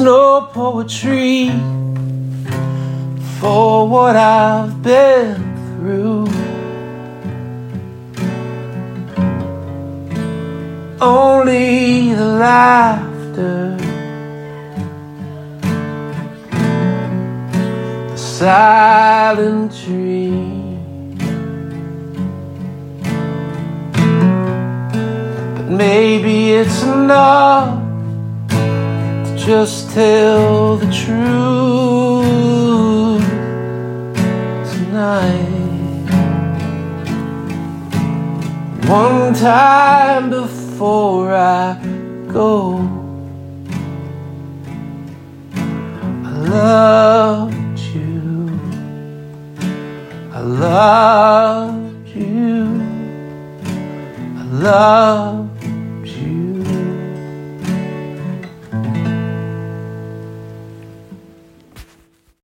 no poetry for what I've been through. Only the laughter, the silent dream. But maybe it's enough to just tell the truth tonight. One time before I go, I loved you, I loved you, I loved